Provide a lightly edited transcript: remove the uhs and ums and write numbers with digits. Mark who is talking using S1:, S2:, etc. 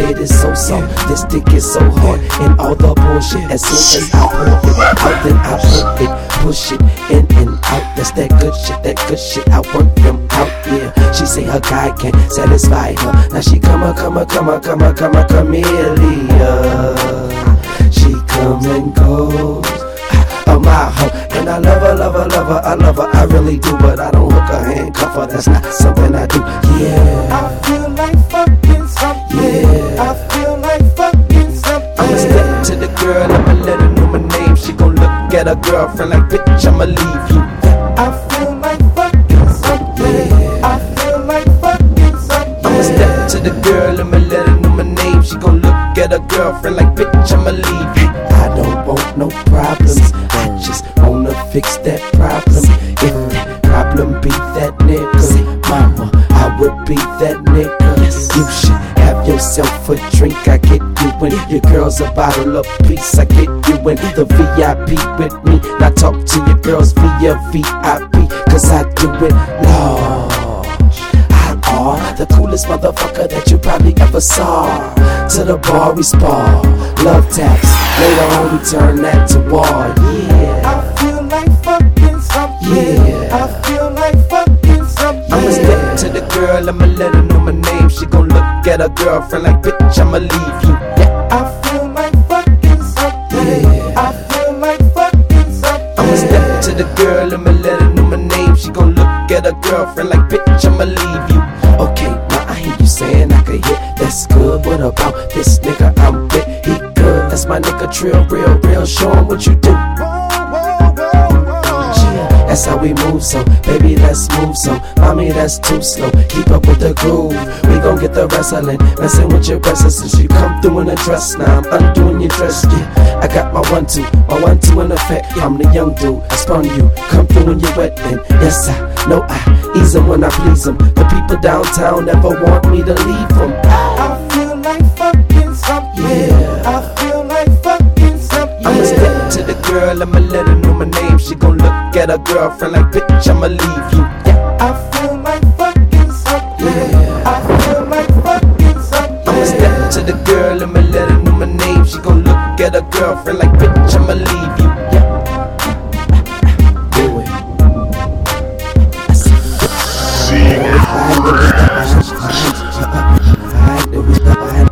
S1: bed is so soft, this dick is so hard, and all the bullshit. As soon as I put it out, then I put it, push it in and out. That's that good shit. I work them out, yeah. She say her guy can't satisfy her. Now she come a chameleon. She come and goes. I'm my hoe, and I love her, I really do, but I don't hook her, handcuff her, that's not something I do, yeah.
S2: I feel like fucking something,
S1: yeah.
S2: I feel like fucking something.
S1: I'ma step to the girl, I'ma let her know my name. She gon' look at her girlfriend like, bitch, I'ma leave you.
S2: I feel like fucking something,
S1: yeah.
S2: I feel like fucking something.
S1: I'ma step to the girl, I'ma let her know my name. She gon' look at her girlfriend like, bitch, I'ma leave you. I don't want no problems, I just wanna fix that problem. If that problem be that nigga, mama, I would be that nigga. You should have yourself a drink, I get you in. Your girl's a bottle of peace, I get you in. The VIP with me, now talk to your girls via VIP, cause I do it large. The coolest motherfucker that you probably ever saw. To the bar we spar, love taps. Later on we turn that to war, yeah.
S2: I feel like fucking something,
S1: yeah.
S2: I feel like fucking something.
S1: I'ma step to the girl, I'ma let her know my name. She gon' look at her girlfriend like, bitch, I'ma leave you, yeah.
S2: I feel like fucking something,
S1: yeah.
S2: I feel like fucking something.
S1: I'ma step to the girl, I'ma let her know my name. She gon' look at her girlfriend like, bitch, I'ma leave you. Okay, now I hear you saying I could hit, that's good. What about this nigga I'm with? He good, that's my nigga Trill, real, show him what you do. Yeah, that's how we move, so baby let's move, so mommy that's too slow. Keep up with the groove, we gon' get the wrestling. Messing with your breasts since you come through in a dress. Now I'm undoing your dress, yeah. I got my 1-2 in effect. I'm the young dude, I spun you, come through when you're wet, and yes I know I ease them when I please them. The people downtown never want me to leave them.
S2: I feel like fucking something,
S1: yeah.
S2: I feel like fucking something.
S1: I'ma step to the girl, I'ma let her know my name. She gon' look at her girlfriend like, bitch, I'ma leave you, yeah.
S2: I feel like fucking something,
S1: yeah.
S2: I feel like fucking something.
S1: I'ma step to the girl, I'ma let her know my name. She gon' look at her girlfriend like, bitch, I'ma leave you, yeah. Do it. I